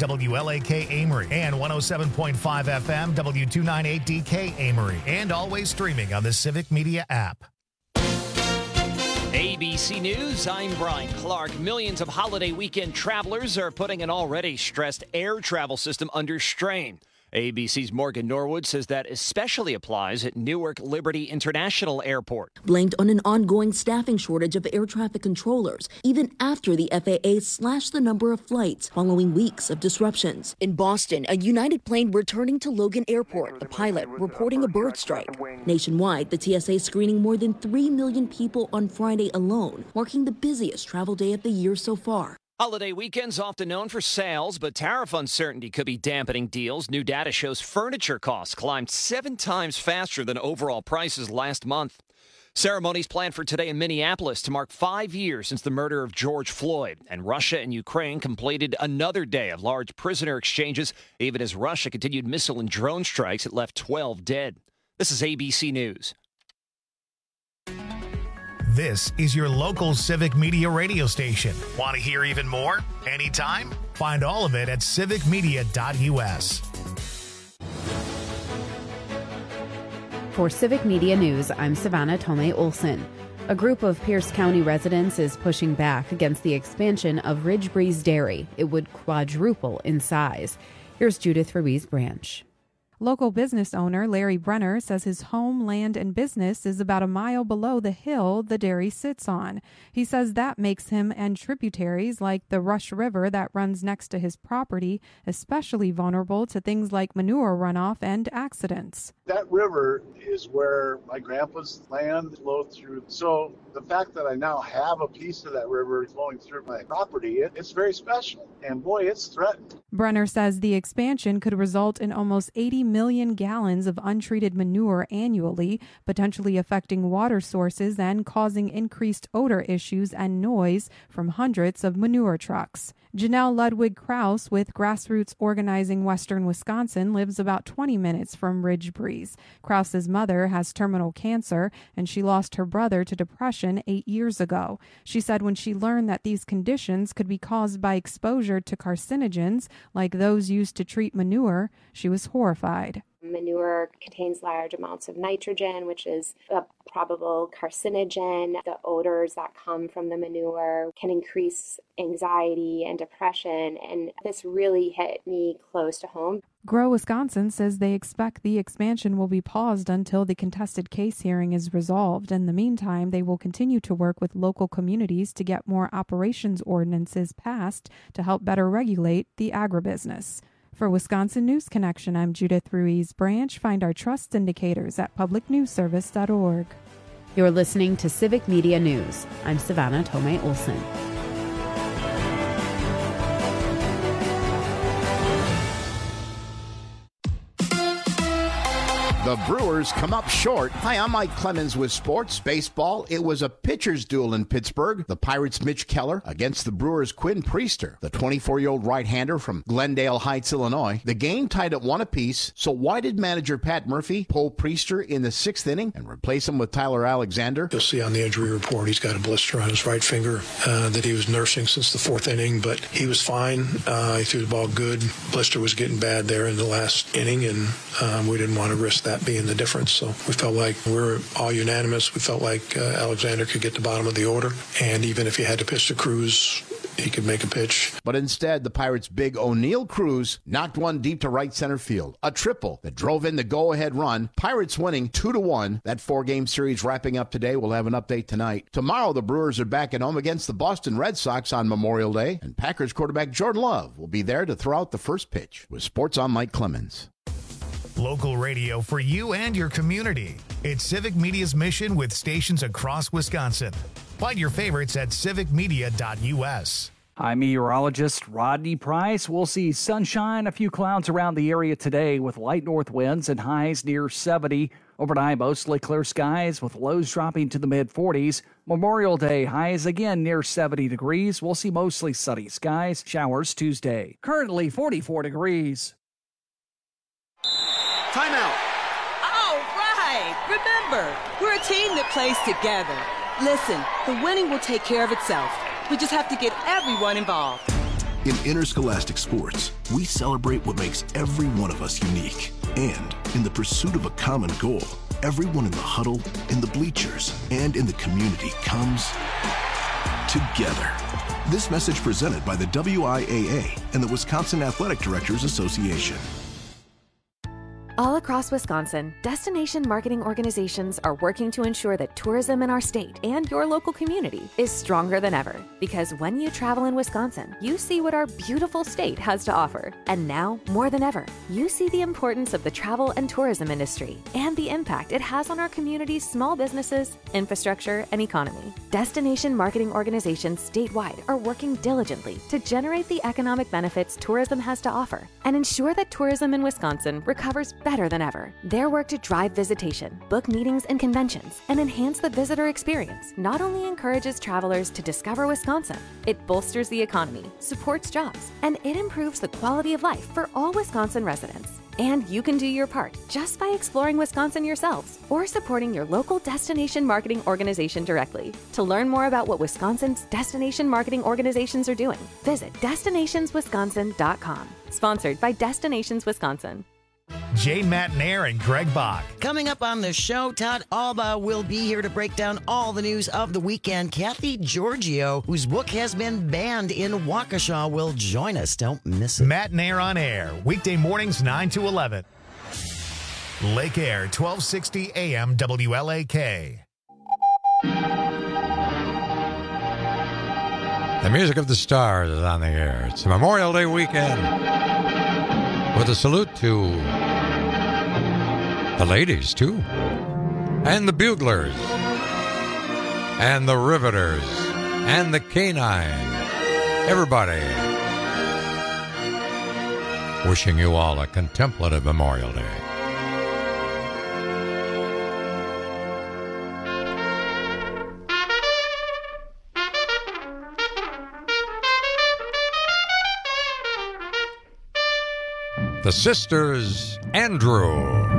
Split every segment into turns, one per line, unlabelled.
WLAK Amory, and 107.5 FM W298DK Amory, and always streaming on the Civic Media app.
ABC News, I'm Brian Clark. Millions of holiday weekend travelers are putting an already stressed air travel system under strain. ABC's Morgan Norwood says that especially applies at Newark Liberty International Airport.
Blamed on an ongoing staffing shortage of air traffic controllers, even after the FAA slashed the number of flights following weeks of disruptions. In Boston, a United plane returning to Logan Airport, the pilot reporting a bird strike. Nationwide, the TSA screening more than 3 million people on Friday alone, marking the busiest travel day of the year so far.
Holiday weekends often known for sales, but tariff uncertainty could be dampening deals. New data shows furniture costs climbed 7 times faster than overall prices last month. Ceremonies planned for today in Minneapolis to mark 5 years since the murder of George Floyd. And Russia and Ukraine completed another day of large prisoner exchanges, even as Russia continued missile and drone strikes that left 12 dead. This is ABC News.
This is your local Civic Media radio station. Want to hear even more? Anytime? Find all of it at civicmedia.us.
For Civic Media News, I'm Savannah Tomei Olson. A group of Pierce County residents is pushing back against the expansion of Ridge Breeze Dairy. It would quadruple in size. Here's Judith Ruiz Branch.
Local business owner Larry Brenner says his home, land, and business is about a mile below the hill the dairy sits on. He says that makes him and tributaries like the Rush River that runs next to his property especially vulnerable to things like manure runoff and accidents.
That river is where my grandpa's land flowed through. So the fact that I now have a piece of that river flowing through my property, it's very special. And boy, it's threatened.
Brenner says the expansion could result in almost 80 million gallons of untreated manure annually, potentially affecting water sources and causing increased odor issues and noise from hundreds of manure trucks. Janelle Ludwig Krause with Grassroots Organizing Western Wisconsin lives about 20 minutes from Ridge Breeze. Krause's mother has terminal cancer, and she lost her brother to depression 8 years ago. She said when she learned that these conditions could be caused by exposure to carcinogens like those used to treat manure, she was horrified.
Manure contains large amounts of nitrogen, which is a probable carcinogen. The odors that come from the manure can increase anxiety and depression, and this really hit me close to home.
Grow Wisconsin says they expect the expansion will be paused until the contested case hearing is resolved. In the meantime, they will continue to work with local communities to get more operations ordinances passed to help better regulate the agribusiness. For Wisconsin News Connection, I'm Judith Ruiz Branch. Find our trust indicators at publicnewsservice.org.
You're listening to Civic Media News. I'm Savannah Tomei Olson.
The Brewers come up short. Hi, I'm Mike Clemens with sports. Baseball, it was a pitcher's duel in Pittsburgh. The Pirates' Mitch Keller against the Brewers' Quinn Priester, the 24-year-old right-hander from Glendale Heights, Illinois. The game tied at 1 apiece, so why did manager Pat Murphy pull Priester in the 6th inning and replace him with Tyler Alexander?
You'll see on the injury report he's got a blister on his right finger that he was nursing since the 4th inning, but he was fine. He threw the ball good. Blister was getting bad there in the last inning, and we didn't want to risk that being the difference. So we felt like we were all unanimous. We felt like Alexander could get the bottom of the order, and even if he had to pitch to Cruz, he could make a pitch.
But instead, the Pirates' big O'Neill Cruz knocked one deep to right center field. A triple that drove in the go-ahead run. Pirates winning 2-1. That 4-game series wrapping up today. We'll have an update tonight. Tomorrow, the Brewers are back at home against the Boston Red Sox on Memorial Day, and Packers quarterback Jordan Love will be there to throw out the first pitch. With Sports, I'm Mike Clemens.
Local radio for you and your community. It's Civic Media's mission with stations across Wisconsin. Find your favorites at civicmedia.us.
I'm meteorologist Rodney Price. We'll see sunshine, a few clouds around the area today with light north winds and highs near 70. Overnight, mostly clear skies with lows dropping to the mid-40s. Memorial Day, highs again near 70 degrees. We'll see mostly sunny skies, showers Tuesday. Currently 44 degrees.
Timeout.
All right. Remember, we're a team that plays together. Listen, the winning will take care of itself. We just have to get everyone involved.
In Interscholastic Sports, we celebrate what makes every one of us unique. And in the pursuit of a common goal, everyone in the huddle, in the bleachers, and in the community comes together. This message presented by the WIAA and the Wisconsin Athletic Directors Association.
All across Wisconsin, destination marketing organizations are working to ensure that tourism in our state and your local community is stronger than ever. Because when you travel in Wisconsin, you see what our beautiful state has to offer. And now, more than ever, you see the importance of the travel and tourism industry and the impact it has on our community's small businesses, infrastructure, and economy. Destination marketing organizations statewide are working diligently to generate the economic benefits tourism has to offer and ensure that tourism in Wisconsin recovers better than ever. Their work to drive visitation, book meetings and conventions, and enhance the visitor experience not only encourages travelers to discover Wisconsin, it bolsters the economy, supports jobs, and it improves the quality of life for all Wisconsin residents. And you can do your part just by exploring Wisconsin yourselves or supporting your local destination marketing organization directly. To learn more about what Wisconsin's destination marketing organizations are doing, visit destinationswisconsin.com. Sponsored by Destinations Wisconsin.
Jay Matnair and Greg Bach.
Coming up on the show, Todd Alba will be here to break down all the news of the weekend. Kathy Giorgio, whose book has been banned in Waukesha, will join us. Don't miss it.
Matnair on air, weekday mornings 9 to 11. Lake Air, 1260 AM WLAK.
The music of the stars is on the air. It's Memorial Day weekend. With a salute to the ladies, too, and the buglers, and the riveters, and the canine. Everybody. Wishing you all a contemplative Memorial Day. The Sisters Andrew.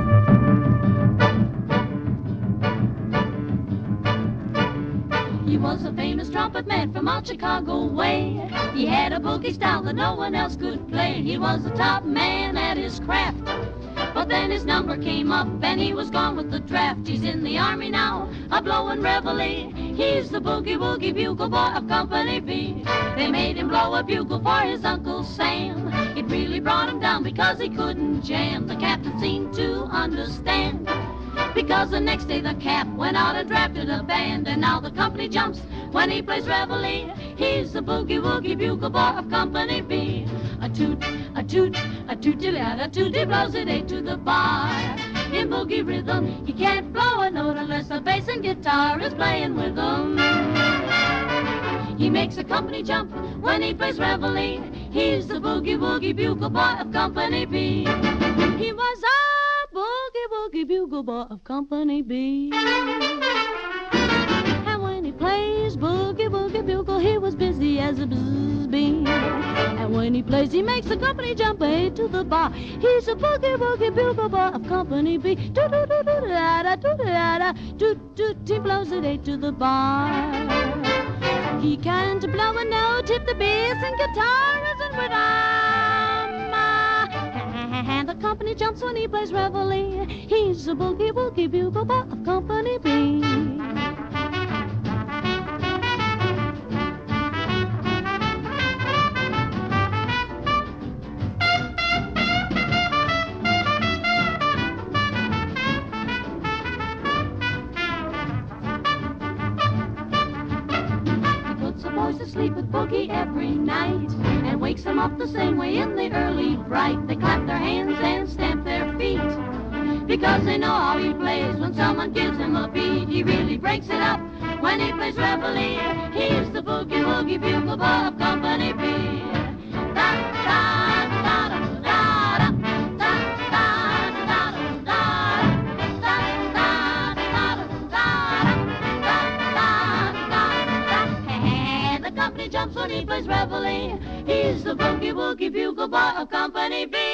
He was a famous trumpet man from out Chicago way. He had a boogie style that no one else could play. He was the top man at his craft. But then his number came up and he was gone with the draft. He's in the army now, a blowin' reveille. He's the boogie-woogie bugle boy of Company B. They made him blow a bugle for his Uncle Sam. It really brought him down because he couldn't jam. The captain seemed to understand, because the next day the cap went out and drafted a band. And now the company jumps when he plays reveille. He's the boogie-woogie bugle boy of Company B. A toot, a toot, a tooty-lad, a tooty blows it eight to the bar. In boogie rhythm, he can't blow a note unless the bass and guitar is playing with him. He makes a company jump when he plays reveille. He's the boogie-woogie bugle boy of Company B. He was a boogie-woogie bugle boy of Company B. And when he plays boogie-woogie bugle, he was busy as a bzz bee. And when he plays, he makes the company jump eight to the bar. He's a boogie-woogie bugle boy of Company B. Do-do-do-do-da-da, do-da-da, do-do, he blows it eight to the bar. He can't blow a note if the bass and guitar isn't with him. And the company jumps when he plays reveille. He's a boogie-woogie bugle boy of Company B. Sleep with boogie every night and wakes them up the same way in the early bright. They clap their hands and stamp their feet because they know how he plays. When someone gives him a beat, he really breaks it up when he plays reveille. He's the boogie-woogie bugle boy of Company B. Jumps when he plays reveille. He's the boogie-woogie bugle boy of Company B.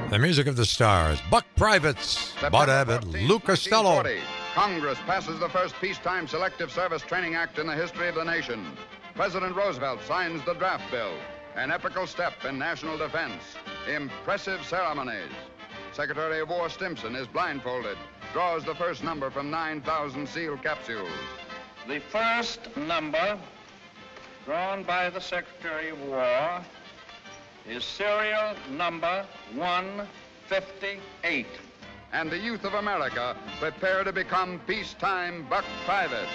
The music of the stars, Buck Privates, Bud Abbott, Lou Costello.
Congress passes the first peacetime selective service training act in the history of the nation. President Roosevelt signs the draft bill, an epical step in national defense. Impressive ceremonies. Secretary of War Stimson is blindfolded, draws the first number from 9,000 sealed capsules.
The first number drawn by the Secretary of War is serial number 158.
And the youth of America prepare to become peacetime buck privates.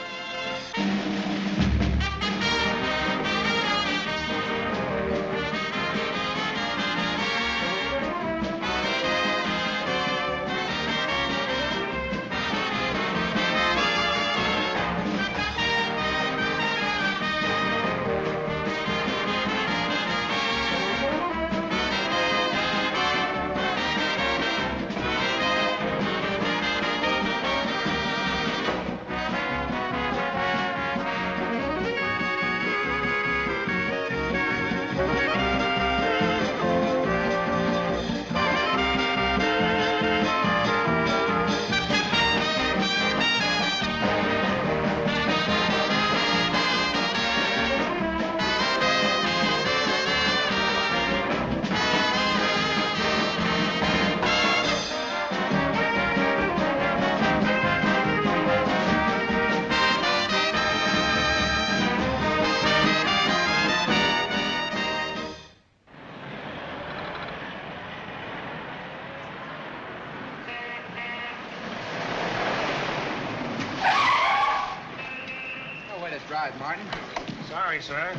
Martin. Sorry, sir.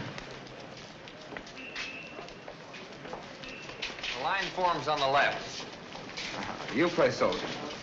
The line forms on the left.
You play soldier.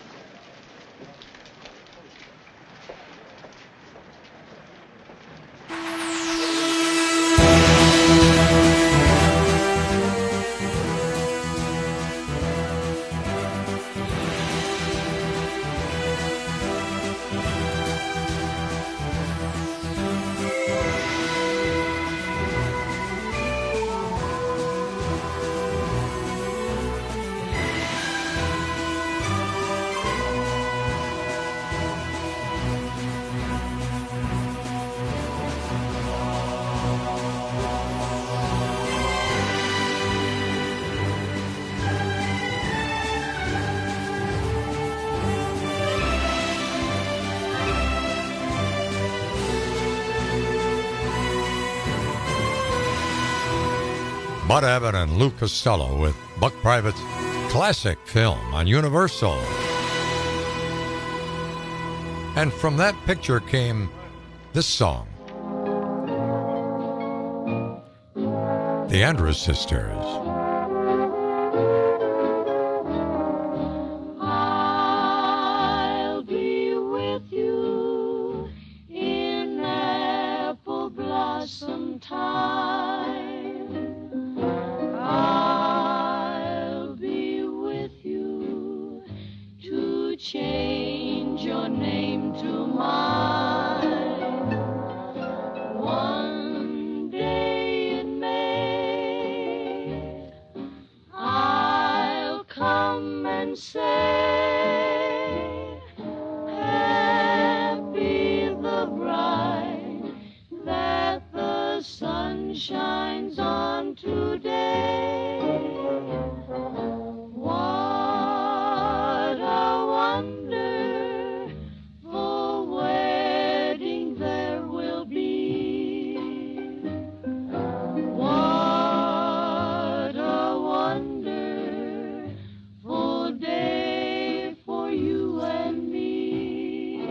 Bud Abbott and Lou Costello with Buck Private's classic film on Universal. And from that picture came this song. The Andrews Sisters.
I'll be with you in apple blossom time. I'll be with you to change your name to mine. One day in May, I'll come and say, happy the bride that the sun shines on today. What a wonderful wedding there will be. What a wonderful day for you and me.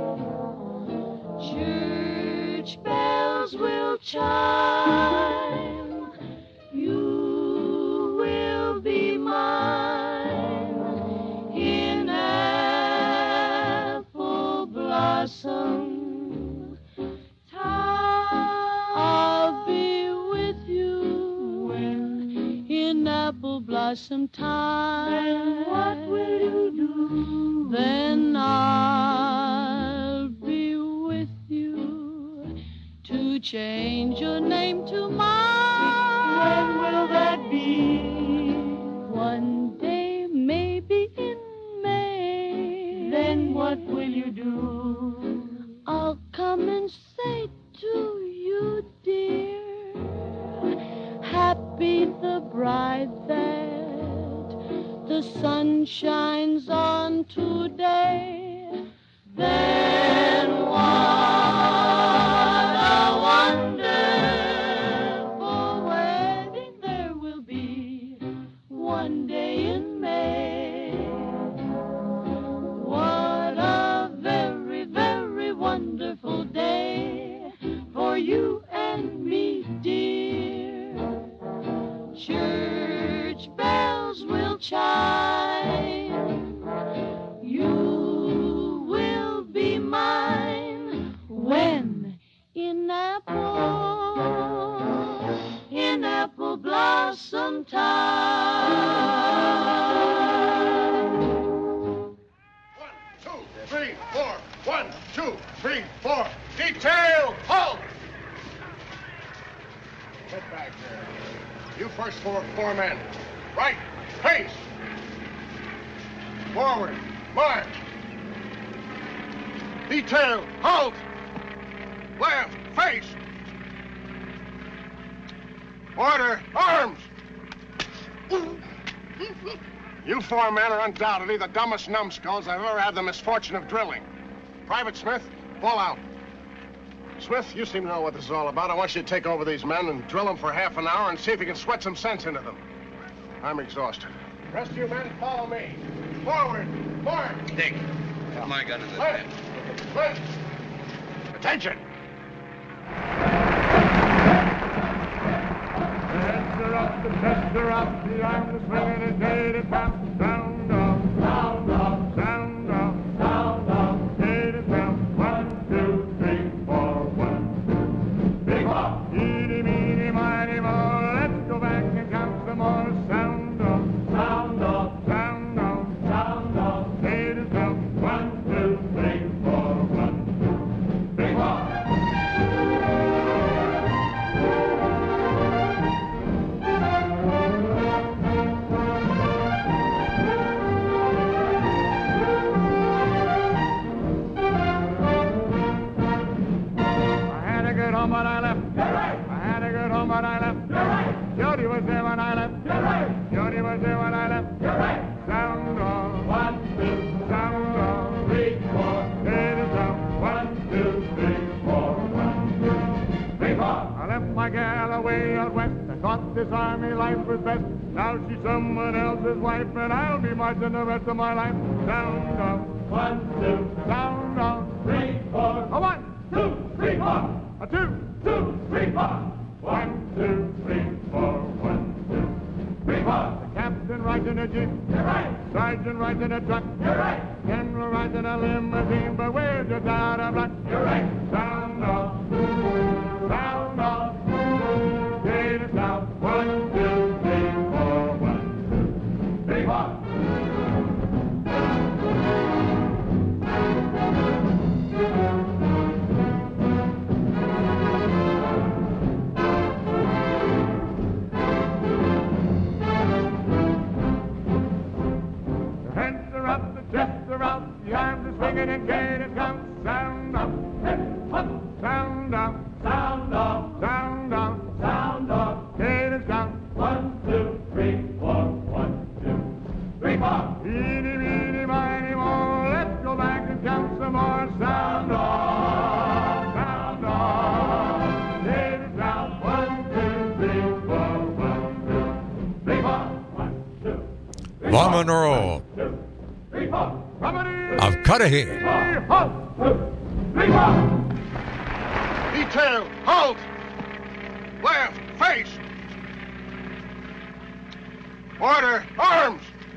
Church bells will chime. You will be mine in apple blossom time. I'll be with you in apple blossom time. Then what will you do? Then I'll be with you to change your name to mine. When will that be? One day the sun shines on today, then what a wonderful wedding there will be one day in May. What a very, very wonderful day for you and me, dear. Church bells will chime. You will be mine when in apple blossom time.
1, 2, 3, 4. 1, 2, 3, 4. Detail, halt! Get back there. You first four men. Right, face. Forward, march. Detail, halt. Left, face. Order, arms. You four men are undoubtedly the dumbest numbskulls I've ever had the misfortune of drilling. Private Smith, fall out. Smith, you seem to know what this is all about. I want you to take over these men and drill them for half an hour and see if you can sweat some sense into them. I'm exhausted. Rest of you men, follow me. Forward, march.
Dick, my gun is at
Left, left. Attention. Tester up, the tester up, the arm is swinging and data tap. Sound off, sound off, sound off, sound off, data tap. 1, 2, 3, 4, 1, 2. Big hop. Eeny, meeny, miny, mo. Let's go back and count some more. Sound off, sound off, sound off, sound off, data tap. 1, 2, 3, 4, 1, 2. Big hop. But I left. You're right. I had to get home, but I left. You're right. Jody was there when I left. You're right. Jody was there when I left. You're right. Sound off. 1, 2. Sound off. 3, 4. It is up. 1, 2, 3, 4. 1, 2, 3, 4. I left my gal away out west. I thought this army life was best. Now she's someone else's wife, and I'll be marching the rest of my life. Sound off. 1, 2. Sound off. 3, 4. 1, 2, 3, 4. A 2, 2, 3, 4. 1, 2, 3, 4. 1, 2, 3, 4. The captain rides in a jeep. You're right. Sergeant rides in a truck. You're right. General rides in a limousine, but we're just out of luck. You're right. Sound off. Sound off. Data south. 1, 2, 3, 4. 1, 2, 3, 4. The arms are swinging and gaining count. Sound off, sound off, sound off, sound off, sound off. Gaining count. 1, 2, 3, 4. 1, 2, 3, 4. Eeny, meeny, miny, mo. Let's go back and count some more. Sound off, sound off. Gaining count. 1, 2, 3, 4. 1, 2, 3, 4. 1, 2, 3, 4.
Long and roll.
1, 2, 3, 4.
Of Cudahy.
Detail, halt! Left, face! Order, arms!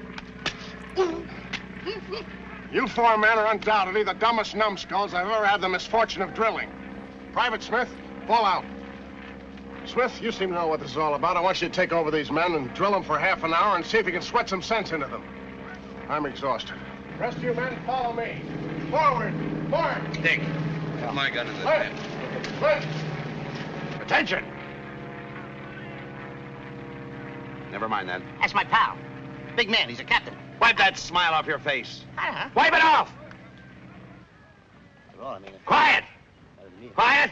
You four men are undoubtedly the dumbest numbskulls I've ever had the misfortune of drilling. Private Smith, fall out. Smith, you seem to know what this is all about. I want you to take over these men and drill them for half an hour and see if you can sweat some sense into them. I'm exhausted. Rest of you men, follow me. Forward, march.
Dick, my gun is at
Left. Attention.
Never mind that.
That's my pal. Big man, he's a captain.
Wipe that smile off your face.
Uh-huh.
Wipe it off!
Well, I mean,
Quiet! Quiet!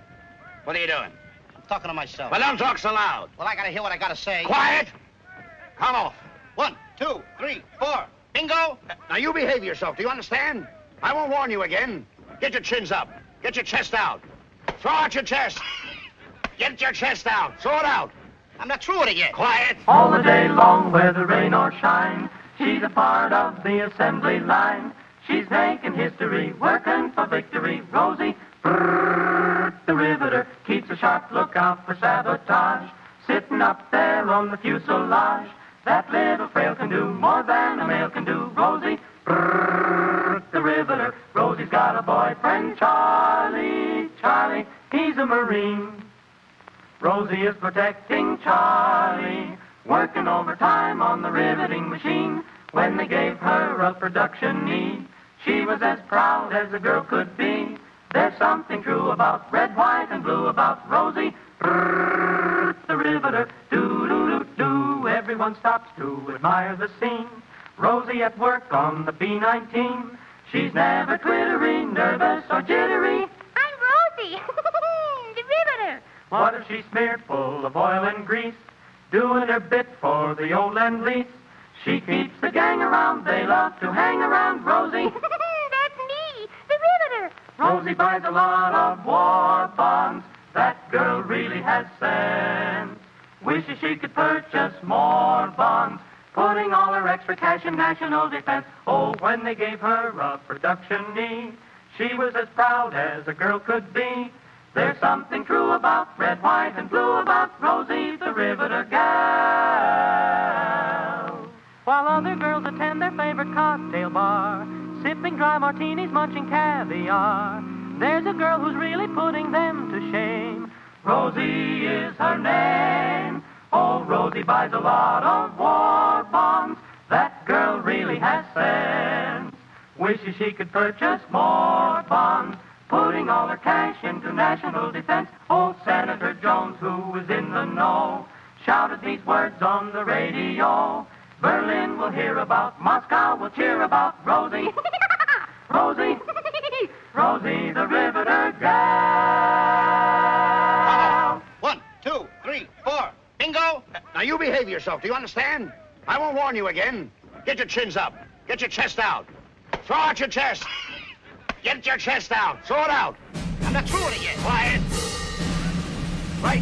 What are you doing?
I'm talking to myself.
Well, don't talk so loud.
Well, I gotta hear what I gotta say.
Quiet!
Count off. 1, 2, 3, 4. Bingo! Now you behave yourself, do you understand? I won't warn you again. Get your chins up. Get your chest out. Throw out your chest. Get your chest out. Throw it out. I'm not through with it yet. Quiet.
All the day long, whether rain or shine, she's a part of the assembly line. She's making history, working for victory. Rosie, brrr, the riveter, keeps a sharp lookout for sabotage. Sitting up there on the fuselage, that little frail can do more than a male can do. Rosie, brrr, the riveter. Rosie's got a boyfriend, Charlie. Charlie, he's a Marine. Rosie is protecting Charlie, working overtime on the riveting machine. When they gave her a production need, she was as proud as a girl could be. There's something true about red, white, and blue about Rosie, brrr, the riveter. Do-do-do-do, everyone stops to admire the scene. Rosie at work on the B-19. She's never twittery, nervous, or jittery.
I'm Rosie, the riveter.
What if she's smeared full of oil and grease, doing her bit for the old Lend-Lease? She keeps the gang around, they love to hang around Rosie.
That's me, the riveter.
Rosie buys a lot of war bonds. That girl really has sense. Wishes she could purchase more bonds, putting all her extra cash in national defense. Oh, when they gave her a production need, she was as proud as a girl could be. There's something true about red, white, and blue about Rosie, the riveter gal. While other girls attend their favorite cocktail bar, sipping dry martinis, munching caviar, there's a girl who's really putting them to shame. Rosie is her name. Oh, Rosie buys a lot of war bonds. That girl really has sense. Wishes she could purchase more bonds, putting all her cash into national defense. Old Senator Jones, who was in the know, shouted these words on the radio. Berlin will hear about, Moscow will cheer about Rosie. Rosie, Rosie the riveter gal.
1, 2, 3, 4. Bingo! Now you behave yourself, do you understand? I won't warn you again. Get your chins up. Get your chest out. Throw out your chest. Get your chest out. Throw it out. I'm not through with it yet. Quiet. Right.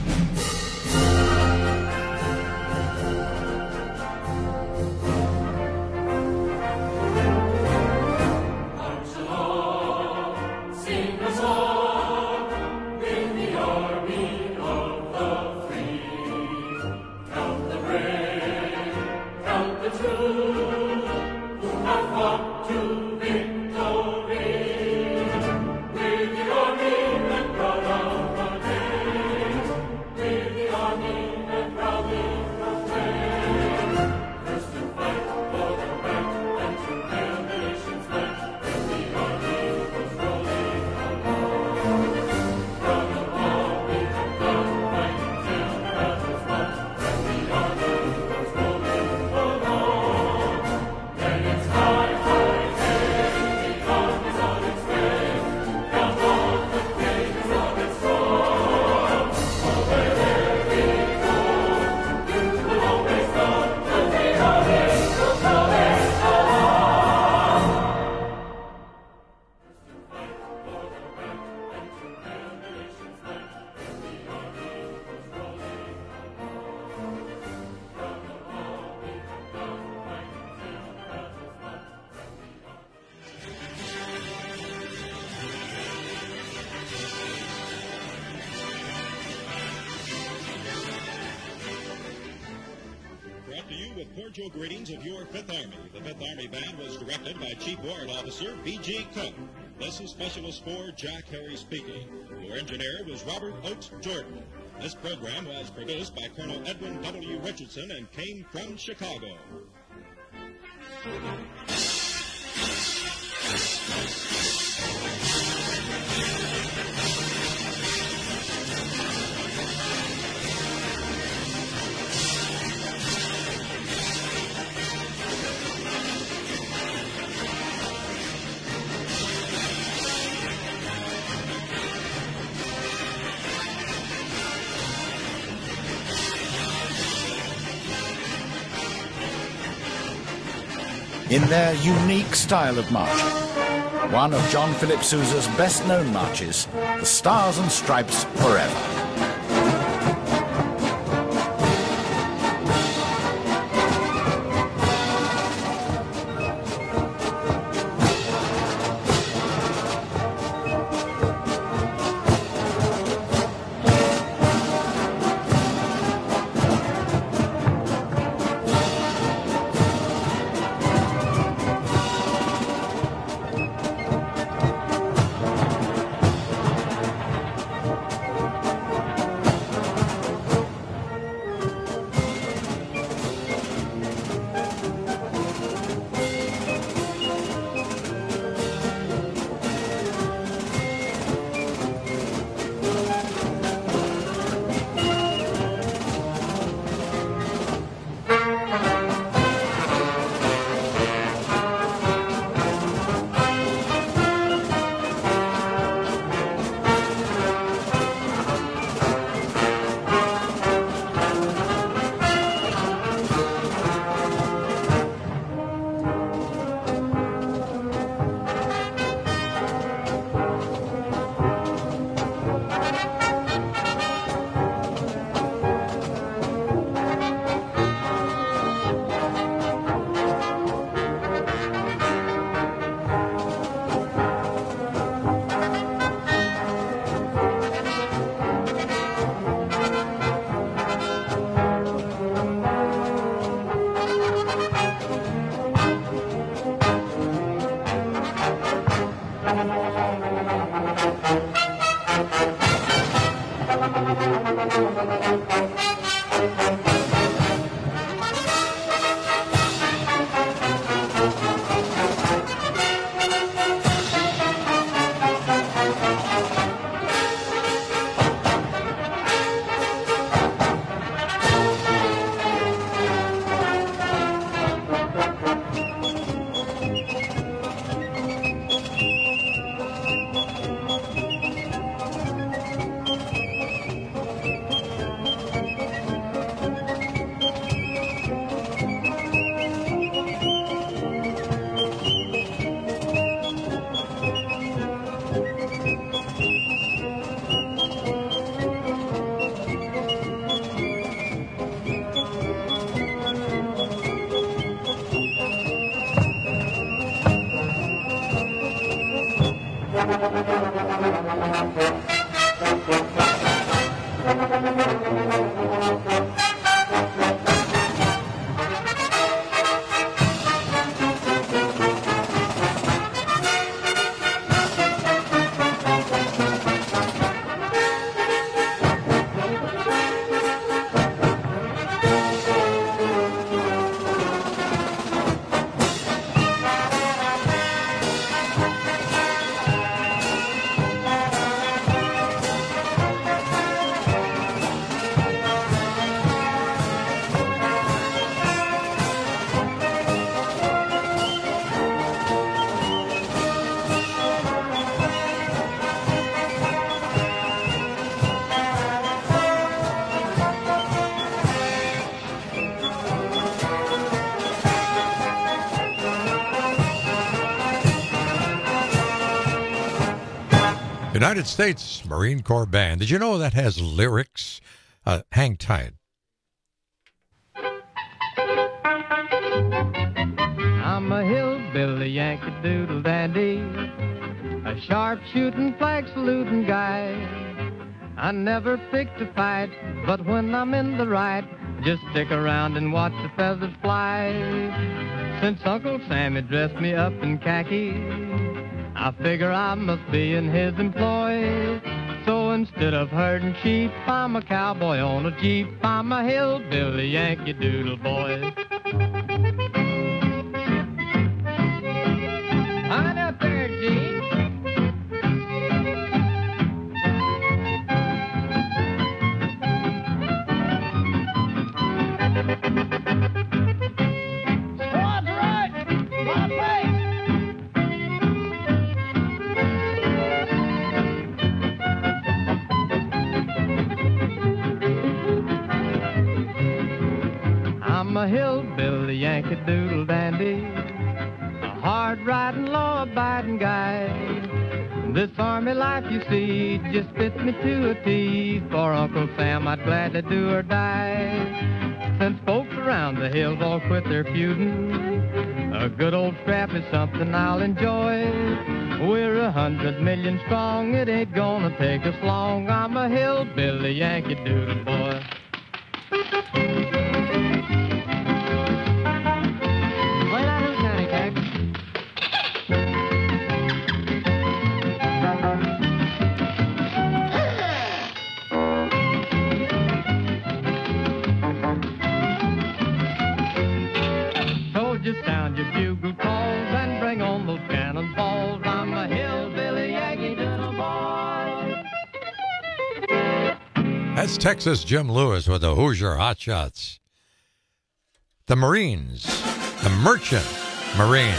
Sing a song with the army of the free. Count the brave, count the true, who have fought to victory. With the army and proud of the day, with the army and proudly proclaim. First to fight for the right and to hail the nation's might, when the army goes rolling along. Proud of all we have done, fighting till the battle's won, when the army goes rolling along. Then it's high, high, hey, the army's on its way. Count all the days of its roll. For wherever we go, you will always know that the army will rolling along.
Brought to you with cordial greetings of your Fifth Army. The Fifth Army Band was directed by Chief Warrant Officer B.G. Cook. This is Specialist 4 Jack Harry speaking. Your engineer was Robert Oates Jordan. This program was produced by Colonel Edwin W. Richardson and came from Chicago.
in their unique style of marching. One of John Philip Sousa's best-known marches, The Stars and Stripes Forever.
United States Marine Corps Band. Did you know that has lyrics? Hang tight.
I'm a hillbilly Yankee Doodle Dandy, a sharpshooting, flag-saluting guy. I never pick to fight, but when I'm in the right, just stick around and watch the feathers fly. Since Uncle Sammy dressed me up in khaki, I figure I must be in his employ. So instead of herding sheep, I'm a cowboy on a jeep. I'm a hillbilly Yankee Doodle boy. On up there, Gene.
Squad's right! My place!
I'm a hillbilly Yankee Doodle Dandy, hard-riding, law-abiding guy. This army life, you see, just fits me to a T. For Uncle Sam, I'd gladly do or die. Since folks around the hills all quit their feuding, a good old scrap is something I'll enjoy. We're 100 million strong, it ain't gonna take us long. I'm a hillbilly Yankee Doodle boy. Just sound your bugle calls and bring on those cannonballs. I'm a hillbilly Yankee Doodle boy.
That's Texas Jim Lewis with the Hoosier Hot Shots. The Marines, the Merchant Marine.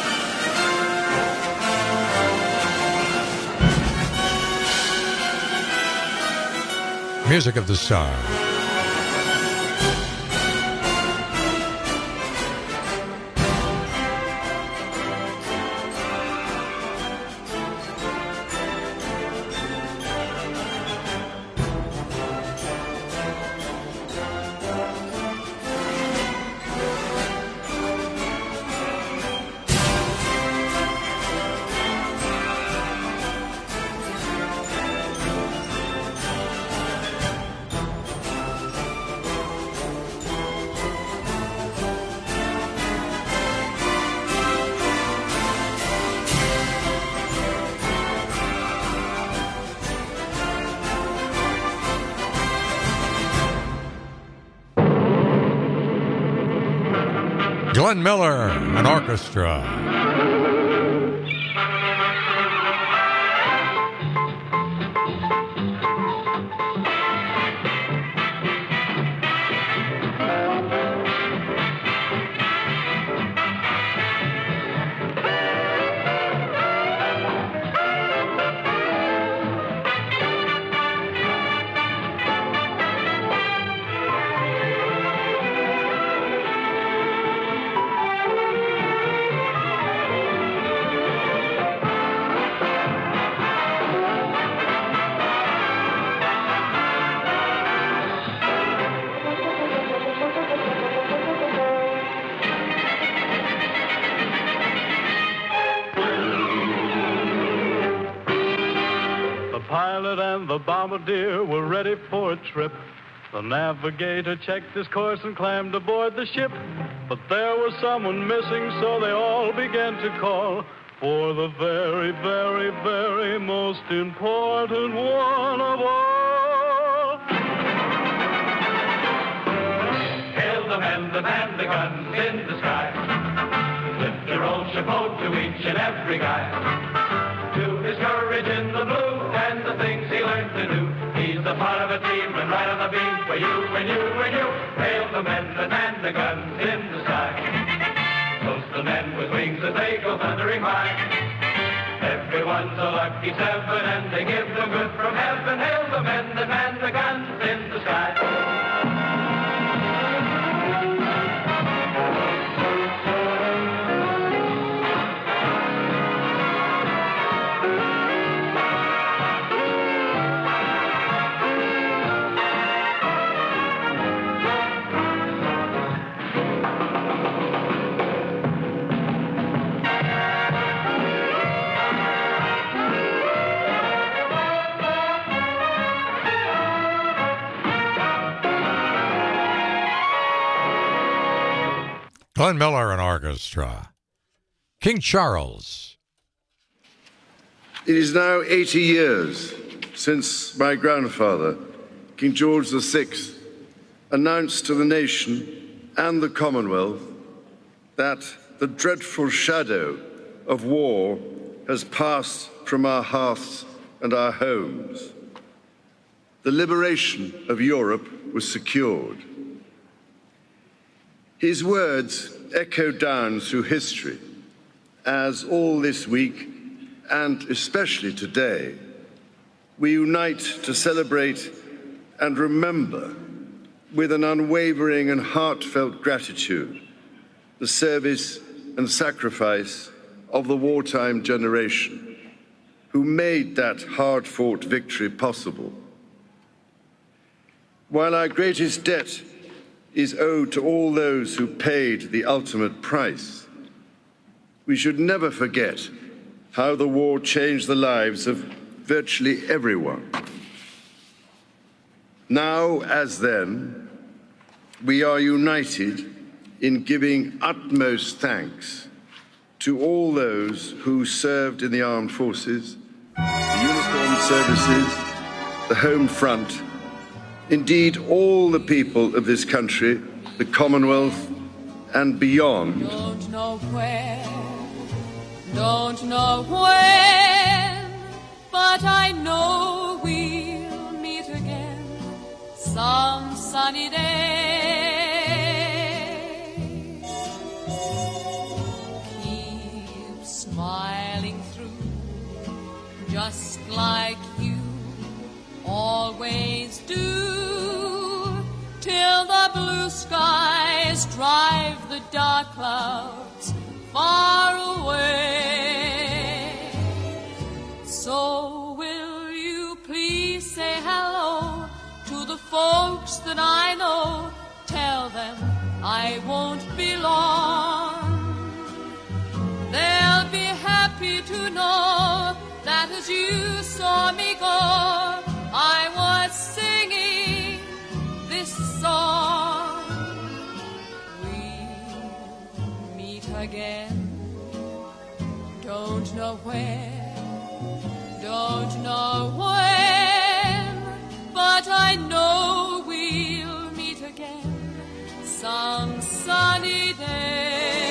Music of the Star. Glenn Miller, an orchestra.
The bombardier were ready for a trip. The navigator checked his course and climbed aboard the ship. But there was someone missing, so they all began to call for the very, very, very most important one of all.
Hail the men that man the guns in the sky. Lift your old chapeau to each and every guy. To his courage in the blue and the things he learned to do. He's the part of a team and right on the beam for you and you and you. Hail the men that man the guns in the sky. Toast the men with wings as they go thundering by. Everyone's a lucky seven and they give them good from heaven. Hail the men that man the guns in the sky.
Glenn Miller, an orchestra. King Charles.
It is now 80 years since my grandfather, King George VI, announced to the nation and the Commonwealth that the dreadful shadow of war has passed from our hearths and our homes. The liberation of Europe was secured. His words echo down through history as all this week, and especially today, we unite to celebrate and remember with an unwavering and heartfelt gratitude the service and sacrifice of the wartime generation who made that hard-fought victory possible. While our greatest debt is owed to all those who paid the ultimate price, we should never forget how the war changed the lives of virtually everyone. Now, as then, we are united in giving utmost thanks to all those who served in the armed forces, the uniformed services, the home front, indeed all the people of this country, the Commonwealth, and beyond.
Don't know where, don't know when, but I know we'll meet again some sunny day. Keep smiling through, just like you always do, till the blue skies drive the dark clouds far away. So will you please say hello to the folks that I know? Tell them I won't be long. They'll be happy to know that as you saw me go, I was singing this song. We'll meet again, don't know where, don't know when, but I know we'll meet again some sunny day.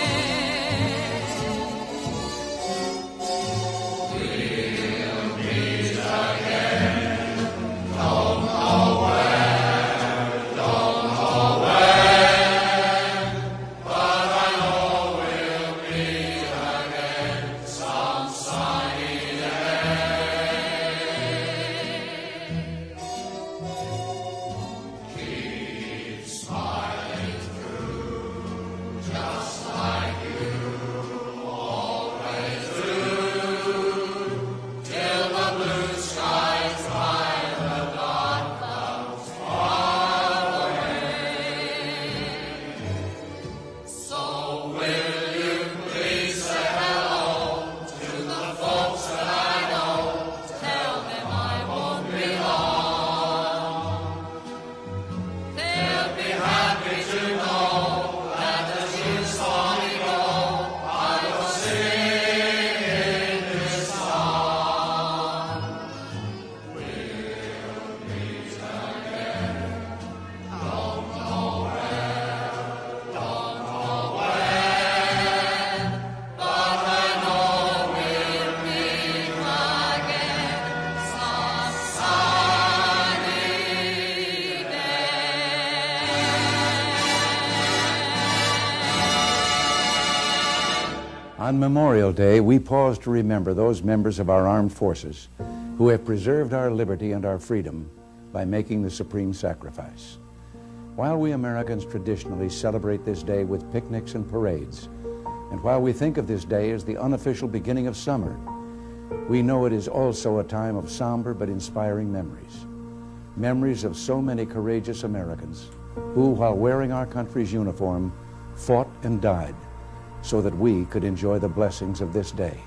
On Memorial Day, we pause to remember those members of our armed forces who have preserved our liberty and our freedom by making the supreme sacrifice. While we Americans traditionally celebrate this day with picnics and parades, and while we think of this day as the unofficial beginning of summer, we know it is also a time of somber but inspiring memories. Memories of so many courageous Americans who, while wearing our country's uniform, fought and died so that we could enjoy the blessings of this day.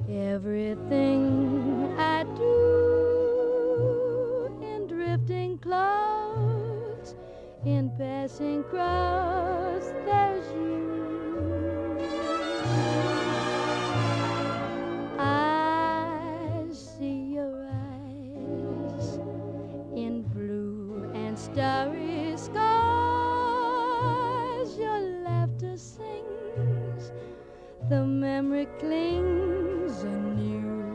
Everything I do in drifting clouds, in passing crowds, there's you. I see your eyes in blue and starry skies. Your laughter sings, the memory clings anew.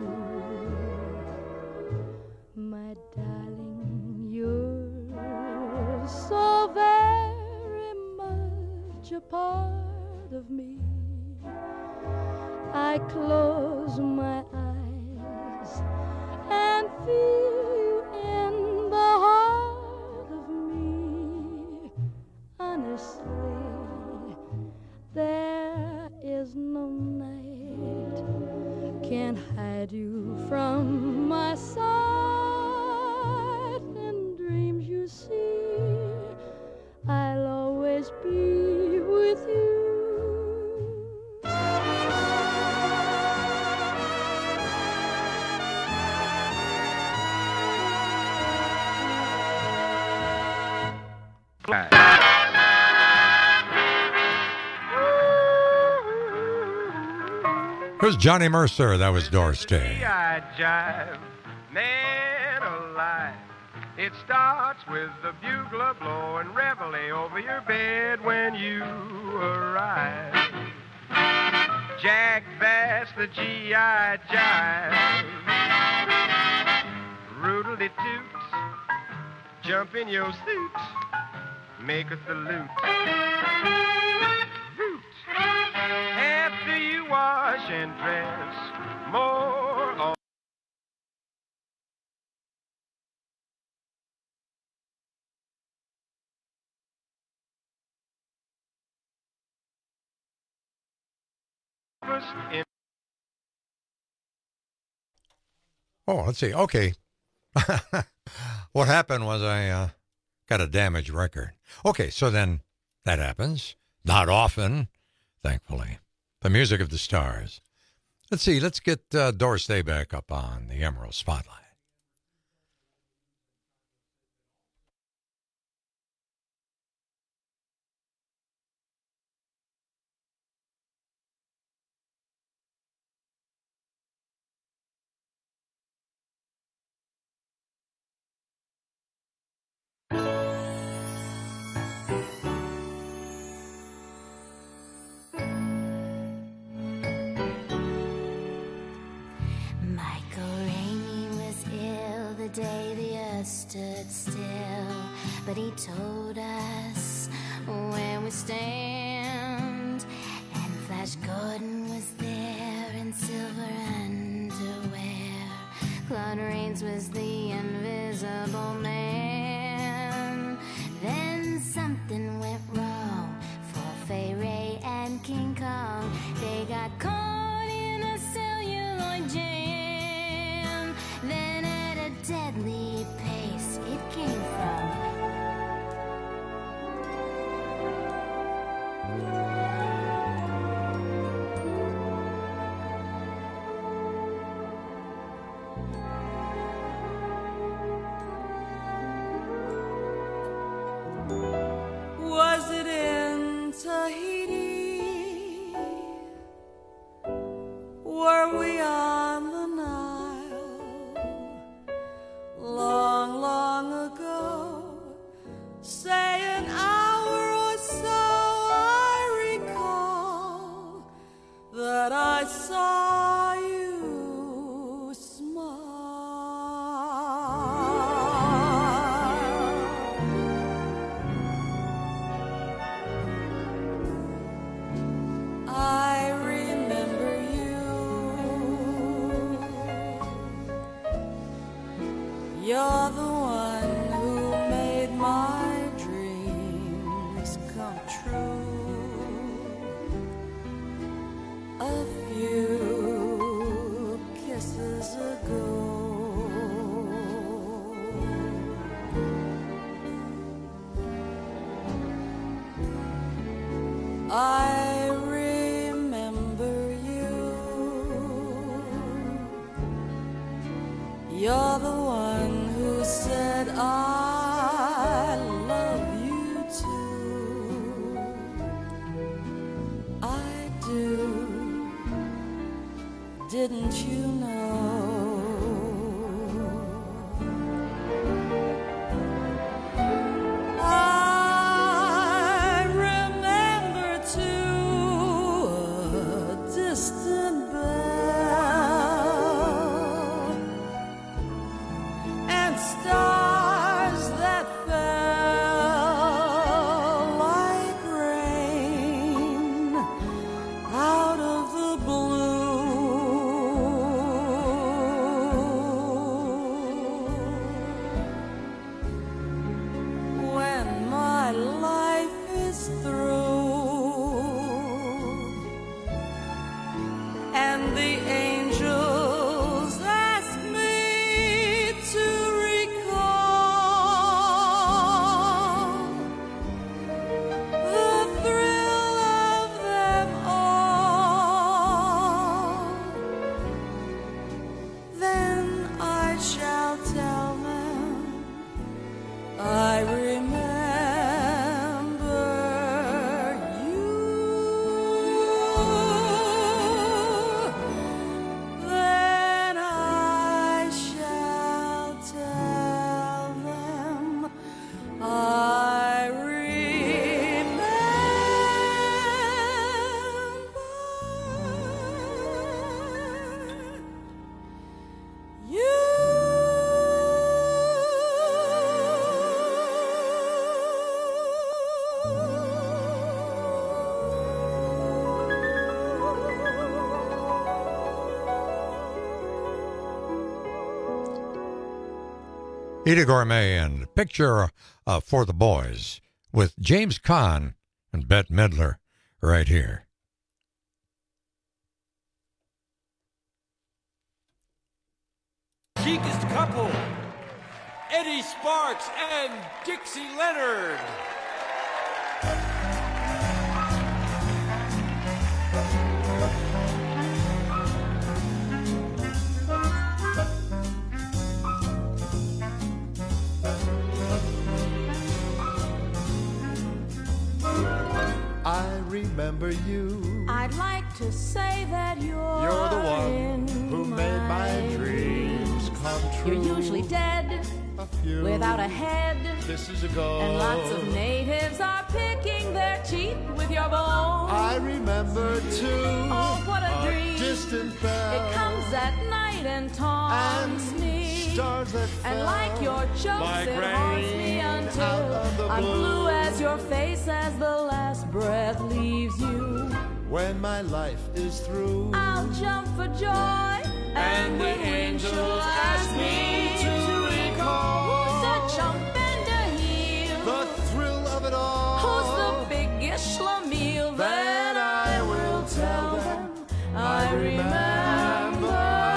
My darling, you're so very much a part of me. I close my eyes and feel you in the heart of me. Honestly, there is no night can hide you from my sight. In dreams you see, I'll always be with you.
Here's Johnny Mercer. That was Doris Day.
I jive, man alive. It starts with the bugler blowing reveille over your bed when you arrive. Jack Bass, the G.I. jive. Roodly toots, jump in your suit, make a salute. After you wash and dress, more of us in.
Oh, let's see. Okay. What happened was I got a damaged record. Okay, so then that happens. Not often, thankfully. The music of the stars. Let's see. Let's get Doris Day back up on the Emerald Spotlight.
Day the earth stood still, but he told us where we stand. And Flash Gordon was there in silver underwear. Claude Rains was the invisible man. Then something went wrong for Fay Ray and King Kong. They got caught in a celluloid jam. Then deadly pace it came from.
Was it in Tahiti? Were we on the Nile? Long, long ago, say an hour or so, I recall that I saw you smile. I remember you. You're the one who made my dreams come true. A few kisses ago, I remember you. You're the one who said I love you too. I do. Didn't you know? I remember too a distant bell and stars that fell like rain out of the blue. When my life is through and the angels ask me to recall the thrill of them all, then I shall tell them I remember you. Then I shall tell them I remember you.
Eddie Gourmet and Picture for the Boys with James Caan and Bette Midler right here.
Chicest couple, Eddie Sparks and Dixie Leonard.
I remember you.
I'd like to say that
You're the one
in
who made my dreams come true.
You're usually dead,
few
without a head,
kisses ago.
and lots of natives are picking their teeth with your bones.
I remember too.
Oh, what a dream!
Distant bell.
It comes at night and taunts me.
Stars that
and
fell
like your jokes,
like
it haunts me until I'm blue as your face as the last breath leaves you.
When my life is through,
I'll jump for joy, and the angels ask me to recall who's the chump and the heel,
the thrill of it all.
Who's the biggest schlemiel? Then I will tell them I remember.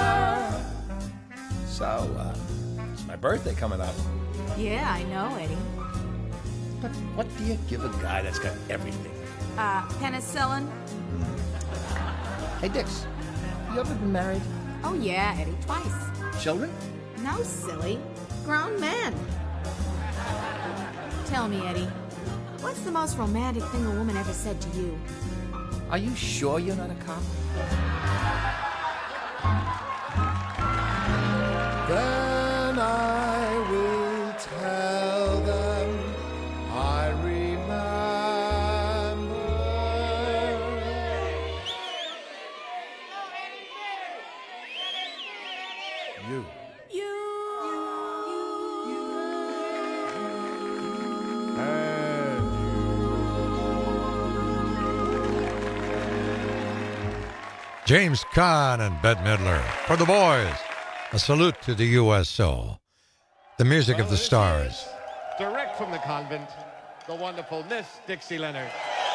So, it's my birthday coming up.
Yeah, I know, Eddie.
But what do you give a guy that's got everything?
Penicillin?
Hey, Dix, you ever been married?
Oh, yeah, Eddie, twice.
Children?
No, silly. Grown men. Tell me, Eddie, what's the most romantic thing a woman ever said to you?
Are you sure you're not a cop?
Then I will tell them I remember you.
James Caan and Bette Midler. For the boys, a salute to the U.S. soul. The music of the stars.
Direct from the convent, the wonderful Miss Dixie Leonard.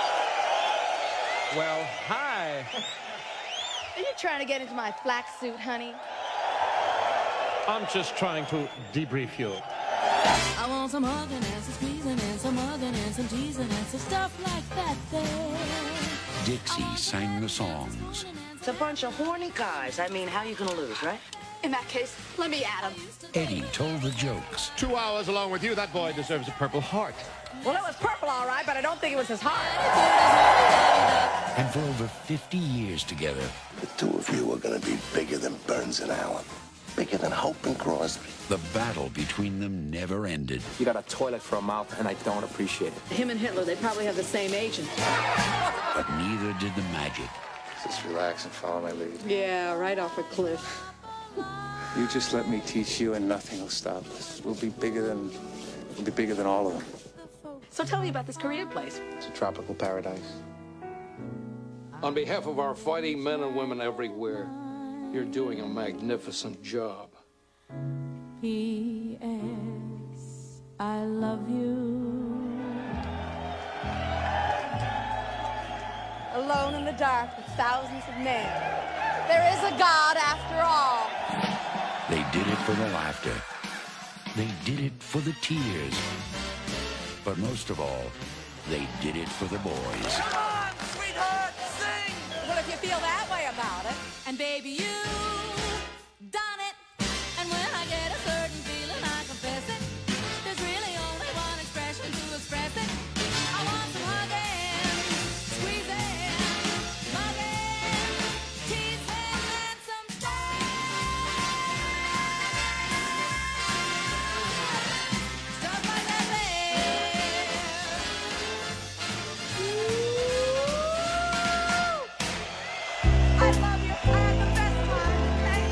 Well, hi.
Are you trying to get into my flax suit, honey?
I'm just trying to debrief you.
I want some hugging and some squeezing and some hugging and some teasing and some stuff like that there.
Dixie sang the songs.
It's a bunch of horny guys. I mean, how you gonna lose, right?
In that case, let me at him.
Eddie told the jokes.
2 hours along with you, that boy deserves a Purple Heart.
Well, it was purple, all right, but I don't think it was his heart.
And for over 50 years together,
The two of you are going to be bigger than Burns and Allen. Bigger than Hope and Crosby.
the battle between them never ended.
You got a toilet for a mouth, and I don't appreciate it.
Him and Hitler, they probably have the same agent.
But neither did the magic.
Just relax and follow my lead.
Yeah, right off a cliff.
You just let me teach you, and nothing will stop us. We'll be bigger than all of them.
So tell me about this Korean place.
It's a tropical paradise.
On behalf of our fighting men and women everywhere, you're doing a magnificent job.
P.S. I love you.
Alone in the dark with thousands of men. There is a God after all.
They did it for the laughter. They did it for the tears. But most of all, they did it for the boys.
Come on, sweetheart, sing! Well, if you feel that way about it.
And baby, you done it. And when I get a certain feeling, I confess it. There's really only one expression to express it. I want some hugging, squeezing, mugging, teasing, and some stuff like that,
I love you. I had the best time. Thank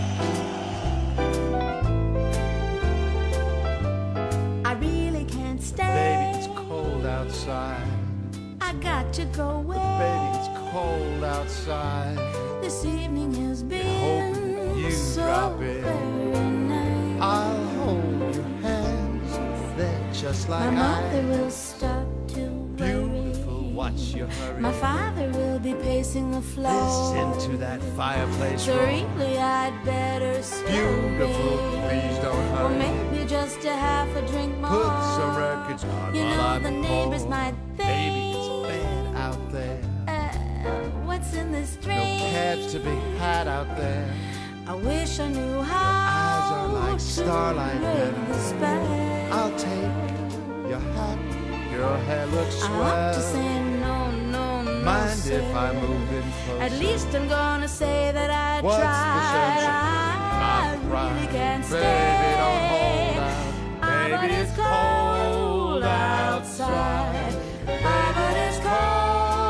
you.
I really can't stay.
Baby, it's cold outside.
I got to go away.
Baby, it's cold outside.
This evening has
Hope
been
you
so
drop in.
very nice.
I'll hold your hands. They're just like
My mother
ice.
will stop to
Beautiful,
worry.
watch you hurry.
My father will be pacing the floor.
Listen to that fireplace
So
roar.
really I'd better stay.
Beautiful, please don't
Or
hurry.
maybe just a half a drink more.
Put some records on
You
while
know
I'm
the neighbors
home.
might think.
Baby, it's bad out there.
What's in this
No
drink?
cabs to be had out there.
I wish I knew how.
Eyes are like
to
starlight
break
heaven.
the spell.
I'll take your hat. Your hair looks
I want to
swell.
say no, no, no.
Mind
sir.
if I move in closer?
At least I'm gonna say that I
What's the
tried.
sense of
I
not
really
right?
can't stay.
Baby, don't hold out.
But
Baby,
it's cold outside. But it's cold outside.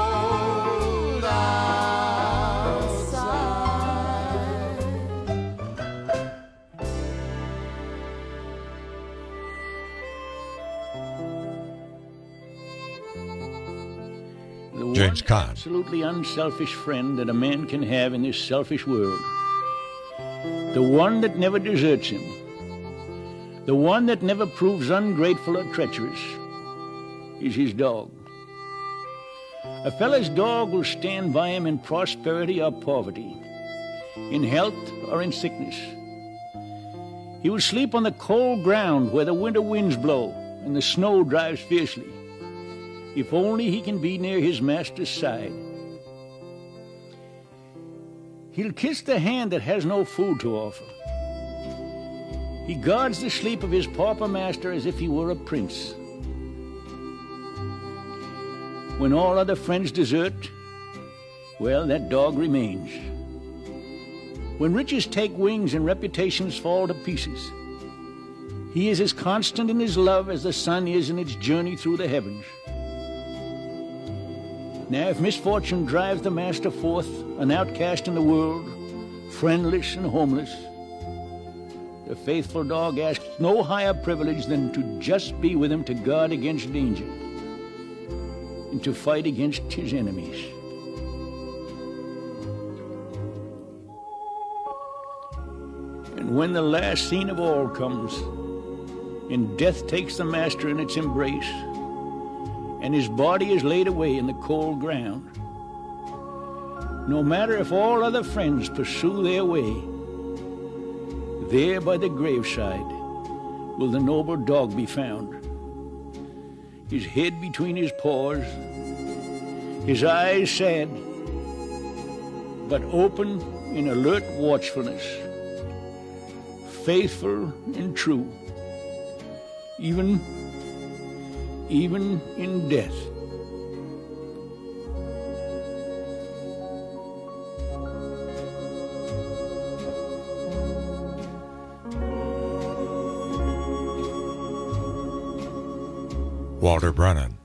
The
James
one
Caan.
absolutely unselfish friend that a man can have in this selfish world. The one that never deserts him. The one that never proves ungrateful or treacherous is his dog. A fella's dog will stand by him in prosperity or poverty, in health or in sickness. He will sleep on the cold ground where the winter winds blow and the snow drives fiercely, if only he can be near his master's side. He'll kiss the hand that has no food to offer. He guards the sleep of his pauper master as if he were a prince. When all other friends desert, well, that dog remains. When riches take wings and reputations fall to pieces, he is as constant in his love as the sun is in its journey through the heavens. Now, if misfortune drives the master forth, an outcast in the world, friendless and homeless, the faithful dog asks no higher privilege than to just be with him to guard against danger and to fight against his enemies. And when the last scene of all comes, and death takes the master in its embrace, and his body is laid away in the cold ground, no matter if all other friends pursue their way, there by the graveside will the noble dog be found, his head between his paws, his eyes sad, but open in alert watchfulness, faithful and true, even in death.
Walter Brennan.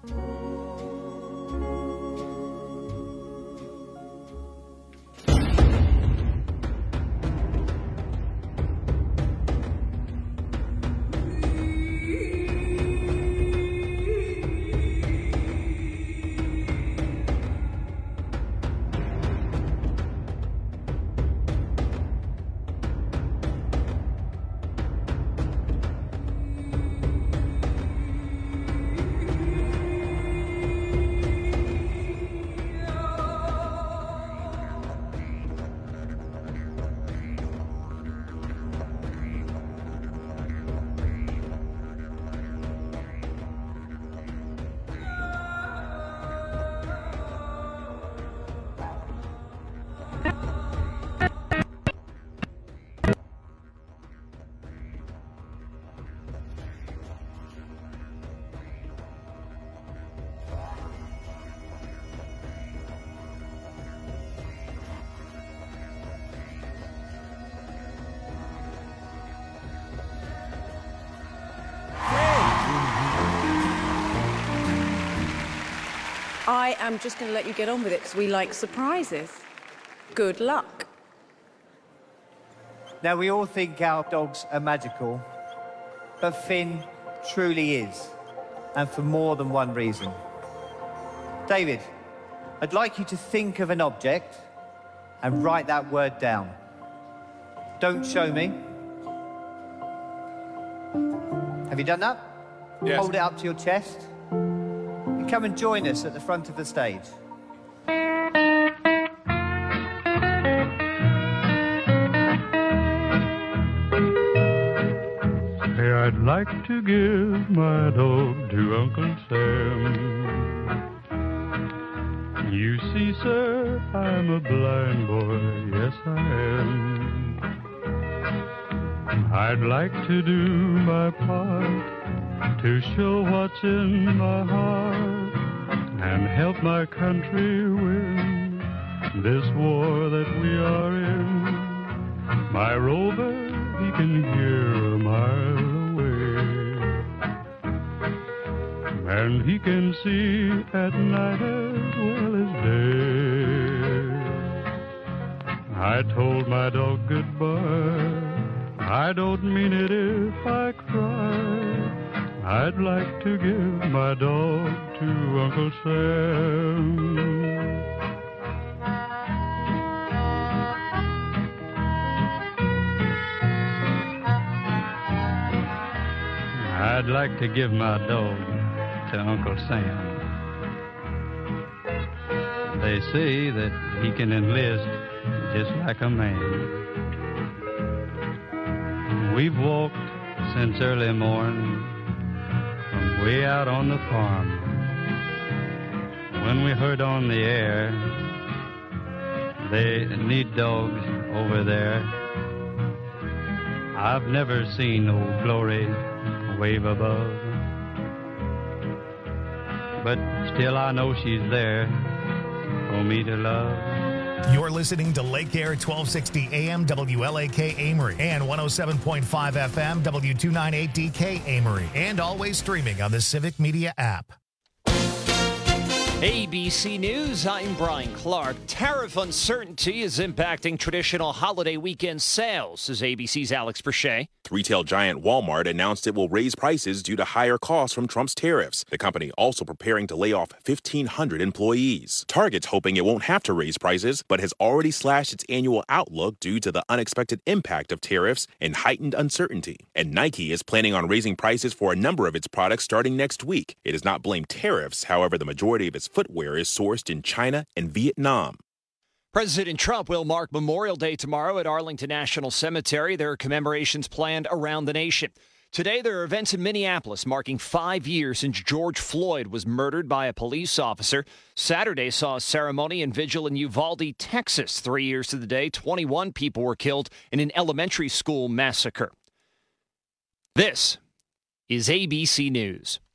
I am just going to let you get on with it because we like surprises. Good luck.
Now, we all think our dogs are magical, but Finn truly is, and for more than one reason. David, I'd like you to think of an object and write that word down. Don't show me. Have you done that?
Yes.
Hold it up to your chest. And come and join us at the front of the stage.
Hey, I'd like to give my dog to Uncle Sam. You see, sir, I'm a blind boy, yes I am. I'd like to do my part to show what's in my heart and help my country win this war that we are in. My Rover, he can hear a mile away, and he can see at night as well as day. I told my dog goodbye. I don't mean it if I cry. I'd like to give my dog to Uncle Sam. I'd like to give my dog to Uncle Sam. They say that he can enlist just like a man. We've walked since early morn from way out on the farm. When we heard on the air they need dogs over there, I've never seen Old Glory wave above, but still I know she's there for me to love.
You're listening to Lake Air 1260 AM WLAK Amory and 107.5 FM W298DK Amory, and always streaming on the Civic Media app.
ABC News, I'm Brian Clark. Tariff uncertainty is impacting traditional holiday weekend sales, says ABC's Alex Brachet.
Retail giant Walmart announced it will raise prices due to higher costs from Trump's tariffs. The company also preparing to lay off 1,500 employees. Target's hoping it won't have to raise prices, but has already slashed its annual outlook due to the unexpected impact of tariffs and heightened uncertainty. And Nike is planning on raising prices for a number of its products starting next week. It has not blamed tariffs, however, the majority of its footwear is sourced in China and Vietnam.
President Trump will mark Memorial Day tomorrow at Arlington National Cemetery. There are commemorations planned around the nation. Today, there are events in Minneapolis marking 5 years since George Floyd was murdered by a police officer. Saturday saw a ceremony and vigil in Uvalde, Texas. 3 years to the day, 21 people were killed in an elementary school massacre. This is ABC News.